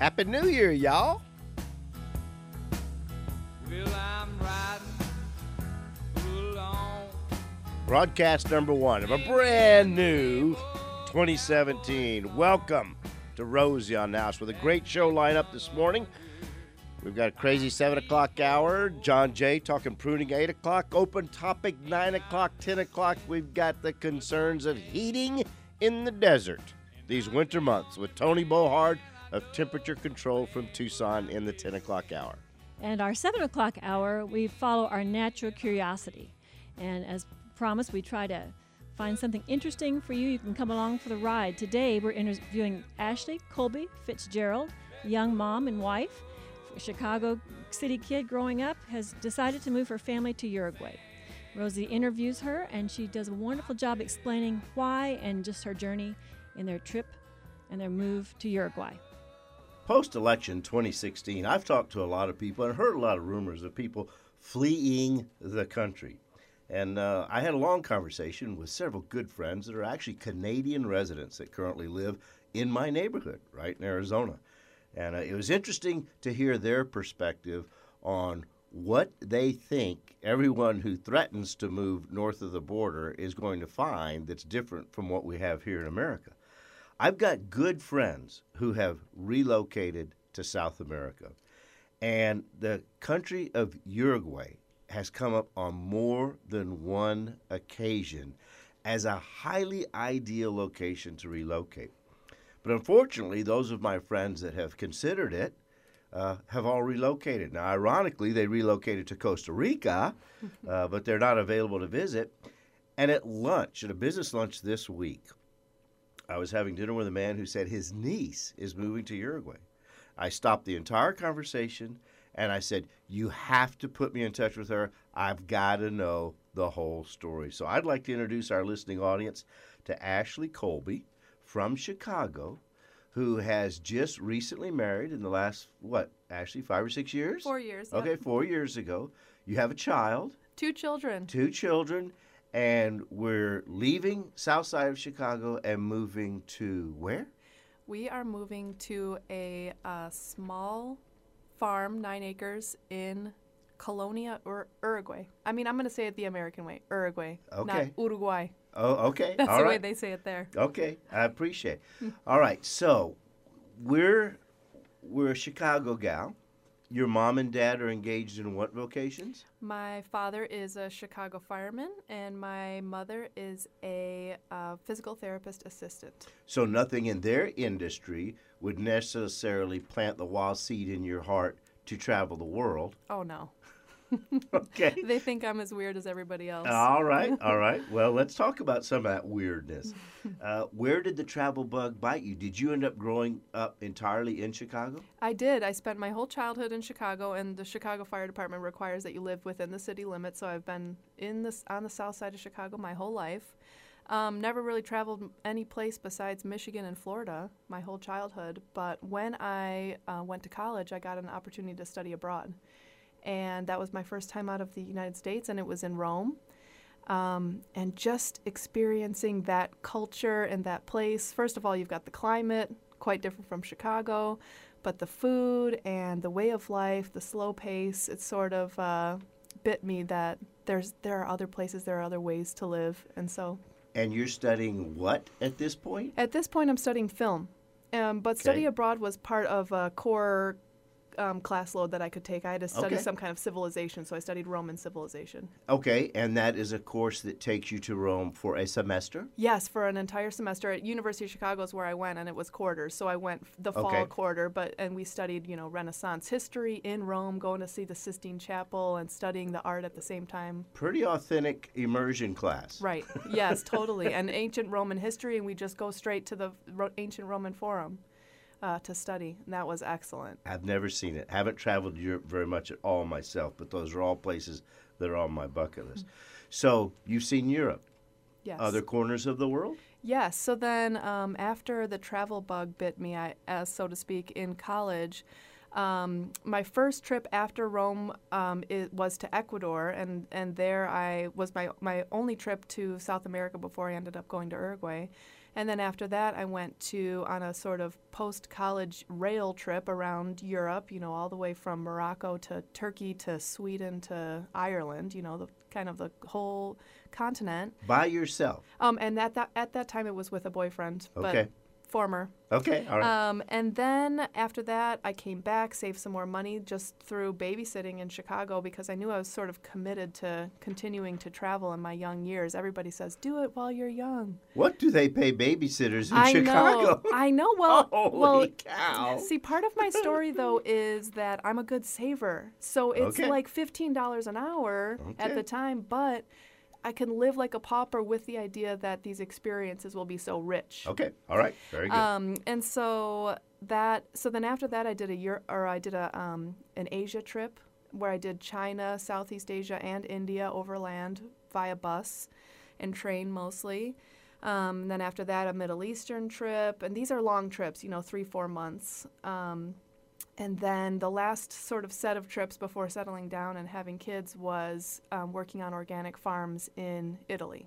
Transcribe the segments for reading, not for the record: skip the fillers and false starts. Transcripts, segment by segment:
Happy New Year, y'all. Well, I'm riding along. Broadcast number one of a brand new 2017. Welcome to Rosie on the House with a great show lineup this morning. We've got a crazy 7 o'clock hour. John Jay talking pruning 8 o'clock. Open topic 9 o'clock, 10 o'clock. We've got the concerns of heating in the desert these winter months with Tony Bohard of Temperature Control from Tucson in the 10 o'clock hour. And our 7 o'clock hour, we follow our natural curiosity. And as promised, we try to find something interesting for you. You can come along for the ride. Today, we're interviewing Ashley Colby Fitzgerald, young mom and wife. A Chicago City kid growing up, has decided to move her family to Uruguay. Rosie interviews her, and she does a wonderful job explaining why and just her journey in their trip and their move to Uruguay. Post-election 2016, I've talked to a lot of people and heard a lot of rumors of people fleeing the country. And I had a long conversation with several good friends that are actually Canadian residents that currently live in my neighborhood, right in Arizona. And it was interesting to hear their perspective on what they think everyone who threatens to move north of the border is going to find that's different from what we have here in America. I've got good friends who have relocated to South America, and the country of Uruguay has come up on more than one occasion as a highly ideal location to relocate. But unfortunately, those of my friends that have considered it have all relocated. Now, ironically, they relocated to Costa Rica, but they're not available to visit. And at lunch, at a business lunch this week, I was having dinner with a man who said his niece is moving to Uruguay. I stopped the entire conversation, and I said, you have to put me in touch with her. I've got to know the whole story. So I'd like to introduce our listening audience to Ashley Colby from Chicago, who has just recently married in the last, Ashley, 5 or 6 years? 4 years. Okay, Yep. 4 years ago. You have a child. 2 children. 2 children, and we're leaving south side of Chicago and moving to where? We are moving to a small farm, 9 acres, in Colonia, Uruguay. I mean, I'm going to say it the American way, Uruguay, Okay. not Uruguay. Oh, okay. That's All the right. way they say it there. Okay, I appreciate it. All right, so we're a Chicago gal. Your mom and dad are engaged in what vocations? My father is a Chicago fireman, and my mother is a physical therapist assistant. So nothing in their industry would necessarily plant the wild seed in your heart to travel the world. Oh, no. Okay. They think I'm as weird as everybody else. All right, all right. Well, let's talk about some of that weirdness. Where did the travel bug bite you? Did you end up growing up entirely in Chicago? I did. I spent my whole childhood in Chicago, and the Chicago Fire Department requires that you live within the city limits. So I've been on the south side of Chicago my whole life. Never really traveled any place besides Michigan and Florida my whole childhood. But when I went to college, I got an opportunity to study abroad. And that was my first time out of the United States, and it was in Rome. And just experiencing that culture and that place. First of all, you've got the climate, quite different from Chicago, but the food and the way of life, the slow pace, it sort of bit me that there are other places, there are other ways to live. And so. And you're studying what at this point? At this point, I'm studying film. But study abroad was part of a core class load that I could take. I had to study some kind of civilization, so I studied Roman civilization. Okay, and that is a course that takes you to Rome for a semester? Yes, for an entire semester. At University of Chicago is where I went, and it was quarters, so I went the fall quarter, and we studied, Renaissance history in Rome, going to see the Sistine Chapel and studying the art at the same time. Pretty authentic immersion class. Right, yes, totally. And ancient Roman history, and we just go straight to the ancient Roman Forum to study, and that was excellent. I've never seen it. Haven't traveled to Europe very much at all myself, but those are all places that are on my bucket list. So you've seen Europe. Yes. Other corners of the world? Yes. So then after the travel bug bit me, so to speak, in college, My first trip after Rome it was to Ecuador, and there I was my only trip to South America before I ended up going to Uruguay. And then after that, I went on a sort of post-college rail trip around Europe, all the way from Morocco to Turkey to Sweden to Ireland, the whole continent. By yourself? And at that time, it was with a boyfriend. Okay. But former. Okay, all right. And then after that, I came back, saved some more money just through babysitting in Chicago because I knew I was sort of committed to continuing to travel in my young years. Everybody says, do it while you're young. What do they pay babysitters in Chicago? I know. Well, Holy cow. See, part of my story, though, is that I'm a good saver. So it's Okay. like $15 an hour at Okay. the time, but I can live like a pauper with the idea that these experiences will be so rich. Okay, all right, very good. And so then after that, I did an Asia trip where I did China, Southeast Asia, and India overland via bus and train mostly. Then after that, a Middle Eastern trip, and these are long trips, 3-4 months. And then the last sort of set of trips before settling down and having kids was working on organic farms in Italy.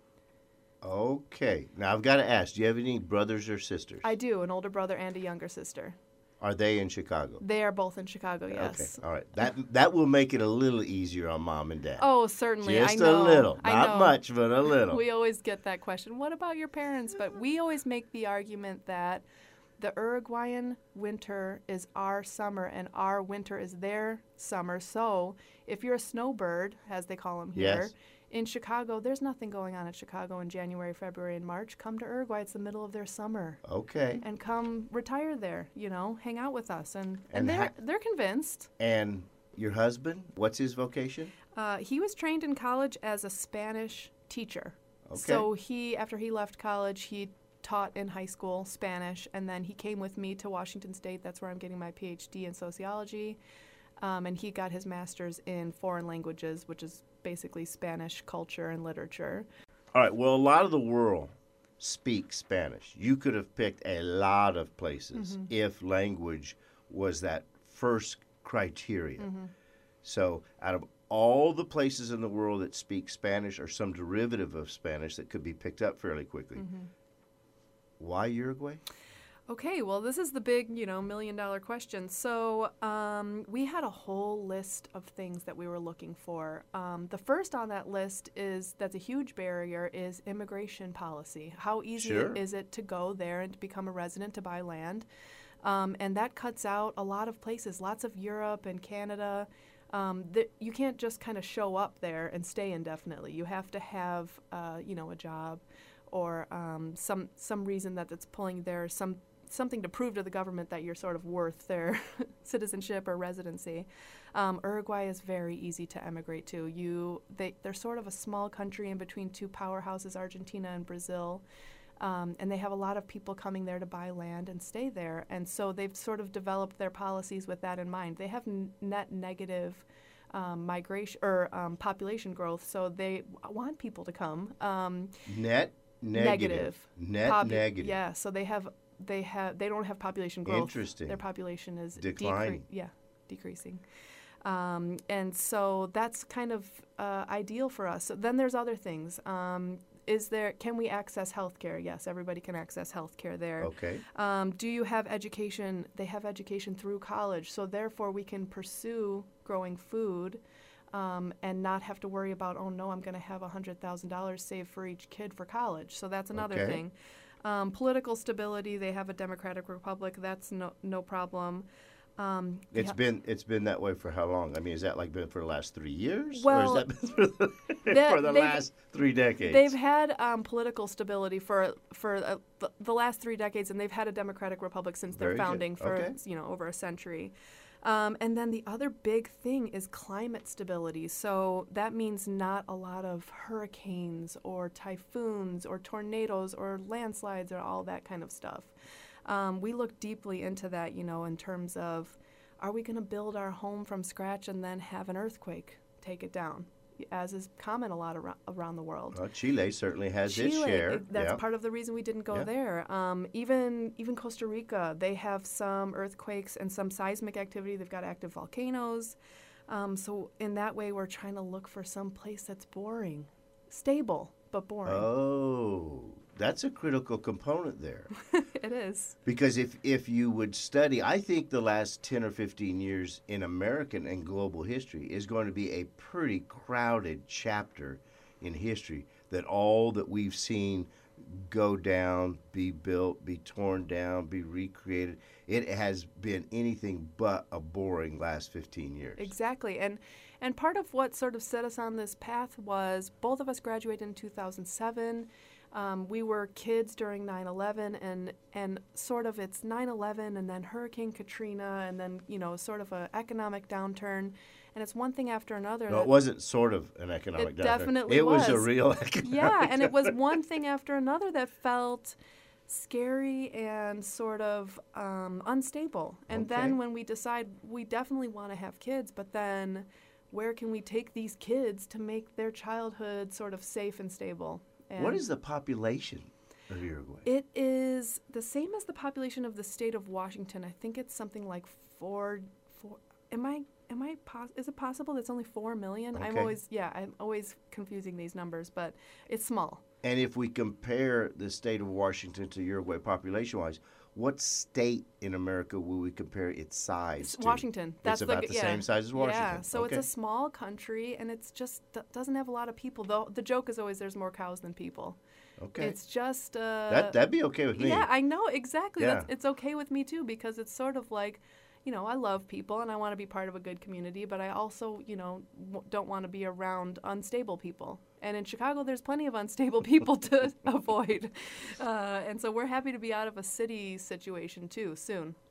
Okay, now I've got to ask, do you have any brothers or sisters? I do, an older brother and a younger sister. Are they in Chicago? They are both in Chicago, yes. Okay, all right. That will make it a little easier on mom and dad. Oh, certainly. Just I know. a little. I Not know. much, but a little. We always get that question. What about your parents? But we always make the argument that the Uruguayan winter is our summer and our winter is their summer. So if you're a snowbird, as they call them here, Yes. in Chicago, there's nothing going on in Chicago in January, February, and March. Come to Uruguay. It's the middle of their summer. Okay. And come retire there, hang out with us. And And they're convinced. And your husband, what's his vocation? He was trained in college as a Spanish teacher. Okay. So after he left college, he taught in high school Spanish, and then he came with me to Washington State. That's where I'm getting my PhD in sociology. And he got his master's in foreign languages, which is basically Spanish culture and literature. All right, well, a lot of the world speaks Spanish. You could have picked a lot of places if language was that first criteria. So out of all the places in the world that speak Spanish or some derivative of Spanish that could be picked up fairly quickly, why Uruguay? Okay, well, this is the big, million-dollar question. So we had a whole list of things that we were looking for. The first on that list that's a huge barrier is immigration policy. How easy Sure. is it to go there and to become a resident to buy land? And that cuts out a lot of places, lots of Europe and Canada. You can't just kind of show up there and stay indefinitely. You have to have, a job or some reason that it's pulling there, something to prove to the government that you're sort of worth their citizenship or residency. Uruguay is very easy to emigrate to. They're sort of a small country in between two powerhouses, Argentina and Brazil, and they have a lot of people coming there to buy land and stay there. And so they've sort of developed their policies with that in mind. They have net negative migration or population growth, so they want people to come. Net negative. Net negative. Yeah, so they don't have population growth. Interesting. Their population is Declining. decreasing. And so that's kind of ideal for us. So then there's other things. Can we access health care? Yes, everybody can access health care there. Okay. Do you have education? They have education through college, so therefore we can pursue growing food and not have to worry about, oh no, I'm going to have $100,000 saved for each kid for college. So that's another Okay. thing. Political stability, they have a democratic republic. That's no problem. It's been that way for how long? I mean, is that been for the last 3 years? Well, or has that been for the last 3 decades? They've had political stability for the last 3 decades, and they've had a democratic republic since their Very good. founding for Okay. over a century. And then the other big thing is climate stability. So that means not a lot of hurricanes or typhoons or tornadoes or landslides or all that kind of stuff. We look deeply into that, in terms of, are we going to build our home from scratch and then have an earthquake take it down? as is common a lot around the world. Well, Chile certainly has its share. That's Yeah. part of the reason we didn't go Yeah. there. Even Costa Rica, they have some earthquakes and some seismic activity. They've got active volcanoes. So in that way, we're trying to look for some place that's boring, stable but boring. Oh, that's a critical component there. It is. Because if you would study, I think the last 10 or 15 years in American and global history is going to be a pretty crowded chapter in history, that all that we've seen go down, be built, be torn down, be recreated, it has been anything but a boring last 15 years. Exactly. And part of what sort of set us on this path was both of us graduated in 2007. We were kids during 9/11, and sort of it's 9/11 and then Hurricane Katrina and then, sort of an economic downturn. And it's one thing after another. No, it wasn't sort of an economic It downturn. definitely It was a was. real economic Yeah, and it was downturn. one thing after another that felt scary and sort of unstable. And Okay. then when we decide we definitely want to have kids, but then where can we take these kids to make their childhood sort of safe and stable? And What is the population of Uruguay? it is the same as the population of the state of Washington. I think it's something like four. Is it possible that's only 4 million? I'm Okay. always confusing these numbers, but it's small. And if we compare the state of Washington to Uruguay population-wise, what state in America will we compare its size It's to? Washington. That's it's about the yeah. same size as Washington. Yeah, so Okay. it's a small country, and it's just doesn't have a lot of people. Though the joke is always there's more cows than people. Okay. It's just That'd be okay with me. Yeah, I know exactly. Yeah. It's okay with me too, because it's sort of like, I love people and I want to be part of a good community, but I also, don't want to be around unstable people. And in Chicago, there's plenty of unstable people to avoid. And so we're happy to be out of a city situation too soon.